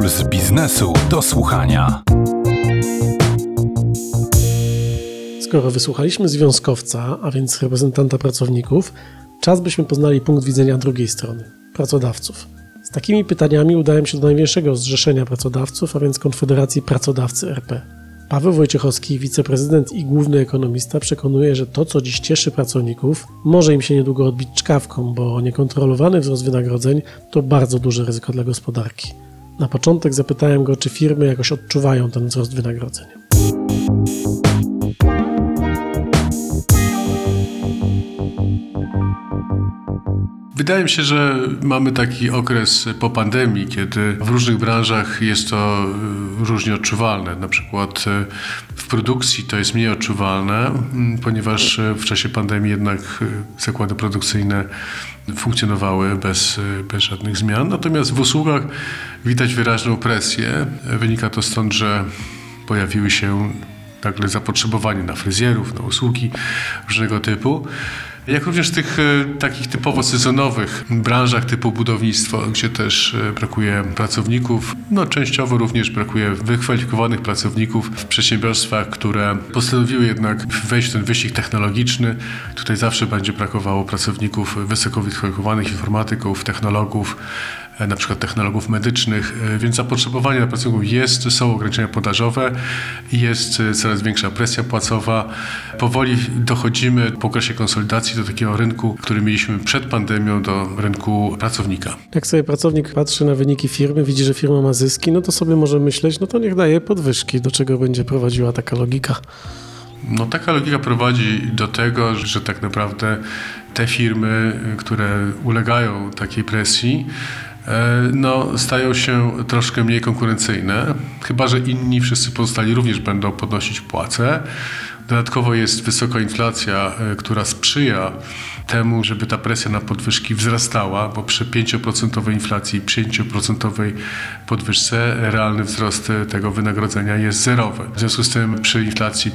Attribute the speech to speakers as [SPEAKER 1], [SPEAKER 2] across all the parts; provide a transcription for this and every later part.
[SPEAKER 1] Z biznesu do słuchania.
[SPEAKER 2] Skoro wysłuchaliśmy związkowca, a więc reprezentanta pracowników, czas byśmy poznali punkt widzenia drugiej strony, pracodawców. Z takimi pytaniami udałem się do największego zrzeszenia pracodawców, a więc Konfederacji Pracodawcy RP. Paweł Wojciechowski, wiceprezydent i główny ekonomista, przekonuje, że to, co dziś cieszy pracowników, może im się niedługo odbić czkawką, bo niekontrolowany wzrost wynagrodzeń to bardzo duże ryzyko dla gospodarki. Na początek zapytałem go, czy firmy jakoś odczuwają ten wzrost wynagrodzeń.
[SPEAKER 3] Wydaje mi się, że mamy taki okres po pandemii, kiedy w różnych branżach jest to różnie odczuwalne. Na przykład w produkcji to jest mniej odczuwalne, ponieważ w czasie pandemii jednak zakłady produkcyjne funkcjonowały bez żadnych zmian. Natomiast w usługach widać wyraźną presję. Wynika to stąd, że pojawiły się nagle zapotrzebowanie na fryzjerów, na usługi różnego typu. Jak również w tych takich typowo sezonowych branżach typu budownictwo, gdzie też brakuje pracowników, częściowo również brakuje wykwalifikowanych pracowników w przedsiębiorstwach, które postanowiły jednak wejść w ten wyścig technologiczny. Tutaj zawsze będzie brakowało pracowników wysoko wykwalifikowanych, informatyków, technologów, na przykład technologów medycznych, więc zapotrzebowanie na pracowników jest, są ograniczenia podażowe, jest coraz większa presja płacowa. Powoli dochodzimy po okresie konsolidacji do takiego rynku, który mieliśmy przed pandemią, do rynku pracownika.
[SPEAKER 2] Jak sobie pracownik patrzy na wyniki firmy, widzi, że firma ma zyski, to sobie może myśleć, to niech daje podwyżki. Do czego będzie prowadziła taka logika?
[SPEAKER 3] Taka logika prowadzi do tego, że tak naprawdę te firmy, które ulegają takiej presji, stają się troszkę mniej konkurencyjne, chyba że inni wszyscy pozostali również będą podnosić płace. Dodatkowo jest wysoka inflacja, która sprzyja temu, żeby ta presja na podwyżki wzrastała, bo przy 5% inflacji, 5% podwyżce realny wzrost tego wynagrodzenia jest zerowy. W związku z tym przy inflacji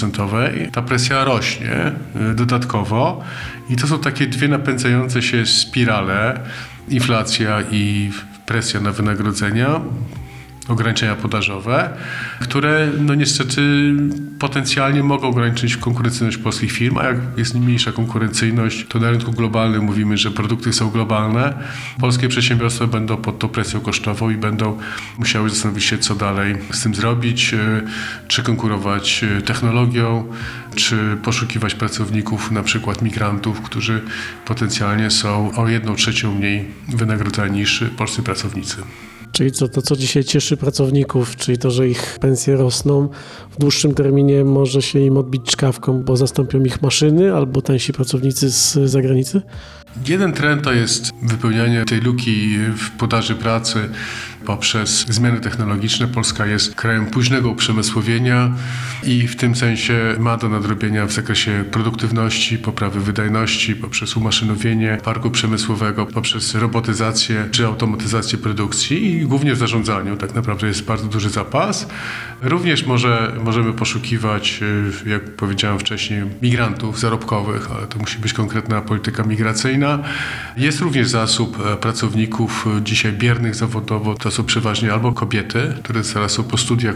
[SPEAKER 3] 5% ta presja rośnie dodatkowo i to są takie dwie napędzające się spirale, inflacja i presja na wynagrodzenia, ograniczenia podażowe, które niestety potencjalnie mogą ograniczyć konkurencyjność polskich firm, a jak jest mniejsza konkurencyjność, to na rynku globalnym mówimy, że produkty są globalne. Polskie przedsiębiorstwa będą pod tą presją kosztową i będą musiały zastanowić się, co dalej z tym zrobić, czy konkurować technologią, czy poszukiwać pracowników, na przykład migrantów, którzy potencjalnie są o 1/3 mniej wynagrodzani niż polscy pracownicy.
[SPEAKER 2] Czyli to, co dzisiaj cieszy pracowników, czyli to, że ich pensje rosną, w dłuższym terminie może się im odbić czkawką, bo zastąpią ich maszyny albo tańsi pracownicy z zagranicy?
[SPEAKER 3] Jeden trend to jest wypełnianie tej luki w podaży pracy poprzez zmiany technologiczne. Polska jest krajem późnego uprzemysłowienia i w tym sensie ma do nadrobienia w zakresie produktywności, poprawy wydajności, poprzez umaszynowienie parku przemysłowego, poprzez robotyzację czy automatyzację produkcji i głównie w zarządzaniu. Tak naprawdę jest bardzo duży zapas. Również możemy poszukiwać, jak powiedziałem wcześniej, migrantów zarobkowych, ale to musi być konkretna polityka migracyjna. Jest również zasób pracowników dzisiaj biernych zawodowo. To są przeważnie albo kobiety, które teraz są po studiach,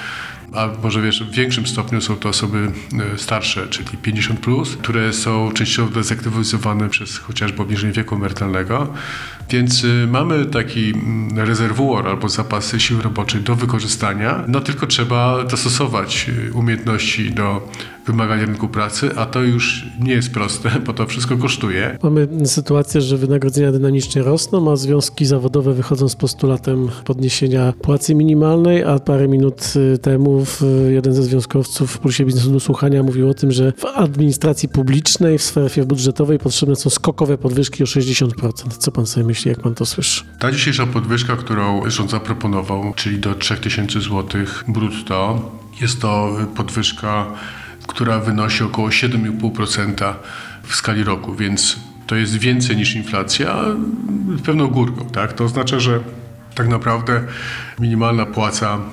[SPEAKER 3] a może w większym stopniu są to osoby starsze, czyli 50+, które są częściowo dezaktywizowane przez chociażby obniżenie wieku emerytalnego. Więc mamy taki rezerwuar albo zapasy siły roboczej do wykorzystania, tylko trzeba dostosować umiejętności do wymagań rynku pracy, a to już nie jest proste, bo to wszystko kosztuje.
[SPEAKER 2] Mamy sytuację, że wynagrodzenia dynamicznie rosną, a związki zawodowe wychodzą z postulatem podniesienia płacy minimalnej, a parę minut temu jeden ze związkowców w Pulsie Biznesu do Słuchania mówił o tym, że w administracji publicznej, w sferze budżetowej potrzebne są skokowe podwyżki o 60%. Co pan sobie myśli, jak pan to słyszy?
[SPEAKER 3] Ta dzisiejsza podwyżka, którą rząd zaproponował, czyli do 3000 zł brutto, jest to podwyżka, która wynosi około 7,5% w skali roku, więc to jest więcej niż inflacja, pewną górką, tak? To oznacza, że tak naprawdę minimalna płaca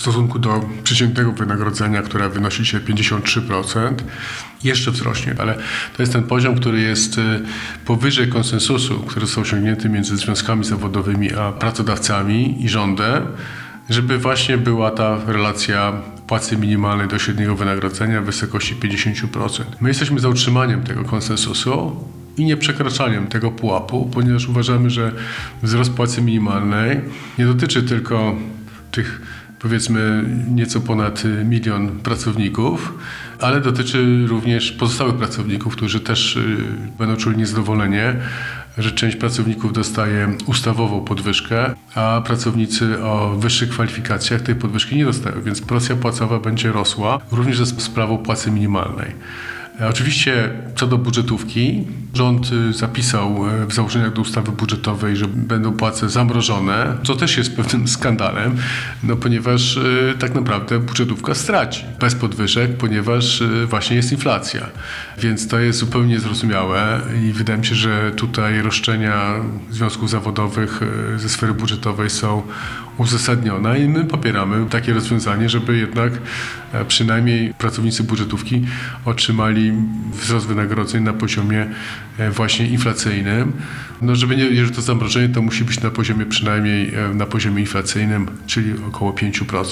[SPEAKER 3] w stosunku do przeciętnego wynagrodzenia, które wynosi się 53%, jeszcze wzrośnie, ale to jest ten poziom, który jest powyżej konsensusu, który został osiągnięty między związkami zawodowymi a pracodawcami i rządem, żeby właśnie była ta relacja płacy minimalnej do średniego wynagrodzenia w wysokości 50%. My jesteśmy za utrzymaniem tego konsensusu i nieprzekraczaniem tego pułapu, ponieważ uważamy, że wzrost płacy minimalnej nie dotyczy tylko tych, powiedzmy, nieco ponad 1 milion pracowników, ale dotyczy również pozostałych pracowników, którzy też będą czuli niezadowolenie, że część pracowników dostaje ustawową podwyżkę, a pracownicy o wyższych kwalifikacjach tej podwyżki nie dostają, więc presja płacowa będzie rosła również ze sprawą płacy minimalnej. Oczywiście co do budżetówki, rząd zapisał w założeniach do ustawy budżetowej, że będą płace zamrożone, co też jest pewnym skandalem, ponieważ tak naprawdę budżetówka straci bez podwyżek, ponieważ właśnie jest inflacja. Więc to jest zupełnie niezrozumiałe i wydaje mi się, że tutaj roszczenia związków zawodowych ze sfery budżetowej są uzasadnione i my popieramy takie rozwiązanie, żeby jednak przynajmniej pracownicy budżetówki otrzymali wzrost wynagrodzeń na poziomie właśnie inflacyjnym. Jeżeli to zamrożenie, to musi być na poziomie przynajmniej na poziomie inflacyjnym, czyli około 5%.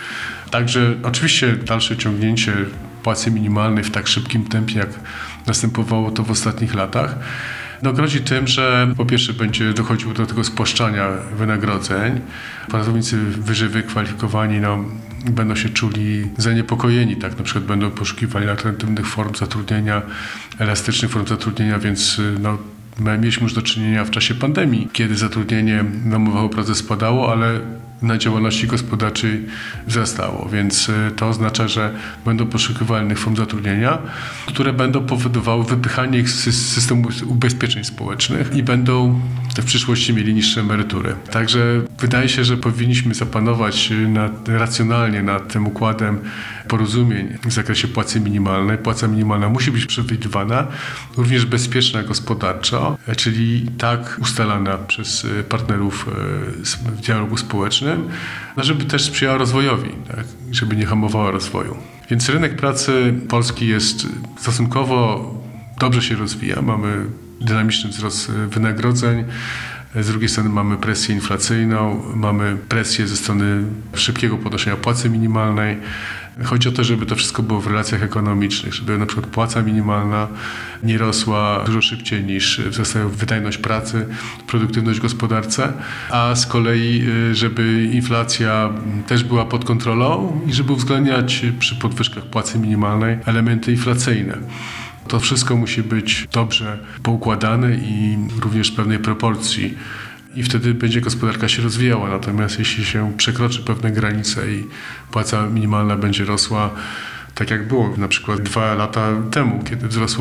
[SPEAKER 3] Także oczywiście dalsze ciągnięcie płacy minimalnej w tak szybkim tempie, jak następowało to w ostatnich latach, grozi tym, że po pierwsze będzie dochodziło do tego spłaszczania wynagrodzeń. Pracownicy wyżej wykwalifikowani będą się czuli zaniepokojeni, tak na przykład będą poszukiwali alternatywnych form zatrudnienia, elastycznych form zatrudnienia, więc mieliśmy już do czynienia w czasie pandemii, kiedy zatrudnienie na umowach o pracę spadało, ale na działalności gospodarczej wzrastało, więc to oznacza, że będą poszukiwali innych form zatrudnienia, które będą powodowały wypychanie ich z systemu ubezpieczeń społecznych i będą w przyszłości mieli niższe emerytury. Także wydaje się, że powinniśmy zapanować racjonalnie nad tym układem porozumień w zakresie płacy minimalnej. Płaca minimalna musi być przewidywana, również bezpieczna gospodarczo, czyli tak ustalana przez partnerów w dialogu społecznym, żeby też sprzyjała rozwojowi, tak? Żeby nie hamowała rozwoju. Więc rynek pracy polski jest stosunkowo dobrze się rozwija. Mamy dynamiczny wzrost wynagrodzeń. Z drugiej strony mamy presję inflacyjną, mamy presję ze strony szybkiego podnoszenia płacy minimalnej. Chodzi o to, żeby to wszystko było w relacjach ekonomicznych, żeby na przykład płaca minimalna nie rosła dużo szybciej niż wzrastała wydajność pracy, produktywność w gospodarce, a z kolei, żeby inflacja też była pod kontrolą i żeby uwzględniać przy podwyżkach płacy minimalnej elementy inflacyjne. To wszystko musi być dobrze poukładane i również w pewnej proporcji. I wtedy będzie gospodarka się rozwijała. Natomiast jeśli się przekroczy pewne granice i płaca minimalna będzie rosła, tak jak było na przykład 2 lata temu, kiedy wzrosła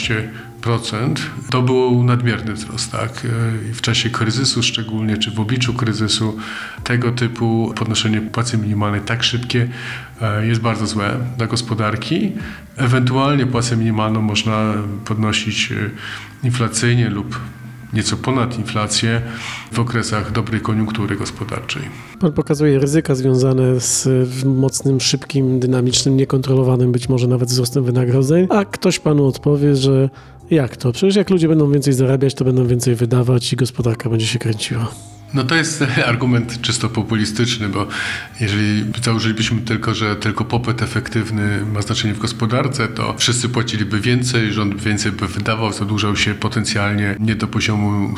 [SPEAKER 3] 15%, to był nadmierny wzrost, tak? W czasie kryzysu szczególnie, czy w obliczu kryzysu, tego typu podnoszenie płacy minimalnej tak szybkie jest bardzo złe dla gospodarki. Ewentualnie płacę minimalną można podnosić inflacyjnie lub nieco ponad inflację w okresach dobrej koniunktury gospodarczej.
[SPEAKER 2] Pan pokazuje ryzyka związane z mocnym, szybkim, dynamicznym, niekontrolowanym być może nawet wzrostem wynagrodzeń, a ktoś panu odpowie, że jak to? Przecież jak ludzie będą więcej zarabiać, to będą więcej wydawać i gospodarka będzie się kręciła.
[SPEAKER 3] To jest argument czysto populistyczny, bo jeżeli założylibyśmy że tylko popyt efektywny ma znaczenie w gospodarce, to wszyscy płaciliby więcej, rząd więcej by wydawał, zadłużał się potencjalnie nie do poziomu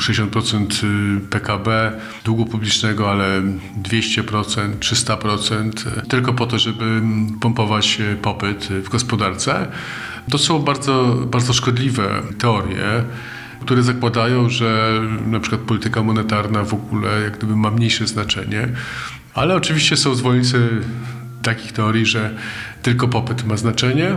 [SPEAKER 3] 60% PKB długu publicznego, ale 200%, 300%, tylko po to, żeby pompować popyt w gospodarce. To są bardzo, bardzo szkodliwe teorie, które zakładają, że na przykład polityka monetarna w ogóle jak gdyby ma mniejsze znaczenie, ale oczywiście są zwolennicy takich teorii, że tylko popyt ma znaczenie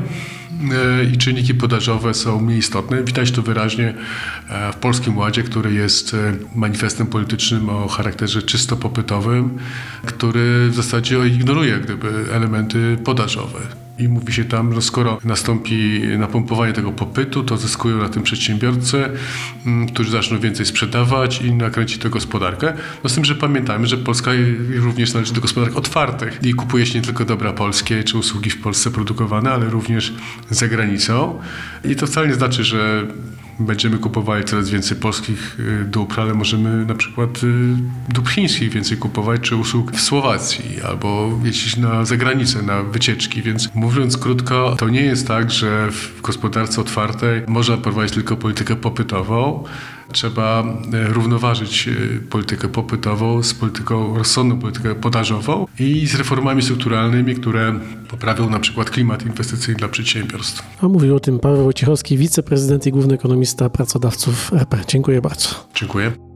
[SPEAKER 3] i czynniki podażowe są mniej istotne. Widać to wyraźnie w Polskim Ładzie, który jest manifestem politycznym o charakterze czysto popytowym, który w zasadzie ignoruje jak gdyby elementy podażowe. I mówi się tam, że skoro nastąpi napompowanie tego popytu, to zyskują na tym przedsiębiorcy, którzy zaczną więcej sprzedawać i nakręci to gospodarkę. No z tym, że pamiętajmy, że Polska również należy do gospodarek otwartych i kupuje się nie tylko dobra polskie czy usługi w Polsce produkowane, ale również za granicą. I to wcale nie znaczy, że będziemy kupowali coraz więcej polskich dóbr, ale możemy na przykład dóbr chińskich więcej kupować, czy usług w Słowacji, albo jeździć na zagranicę, na wycieczki. Więc mówiąc krótko, to nie jest tak, że w gospodarce otwartej można prowadzić tylko politykę popytową. Trzeba równoważyć politykę popytową z polityką rozsądną, polityką podażową i z reformami strukturalnymi, które poprawią na przykład klimat inwestycyjny dla przedsiębiorstw.
[SPEAKER 2] A mówił o tym Paweł Wojciechowski, wiceprezydent i główny ekonomista pracodawców RP. Dziękuję bardzo.
[SPEAKER 3] Dziękuję.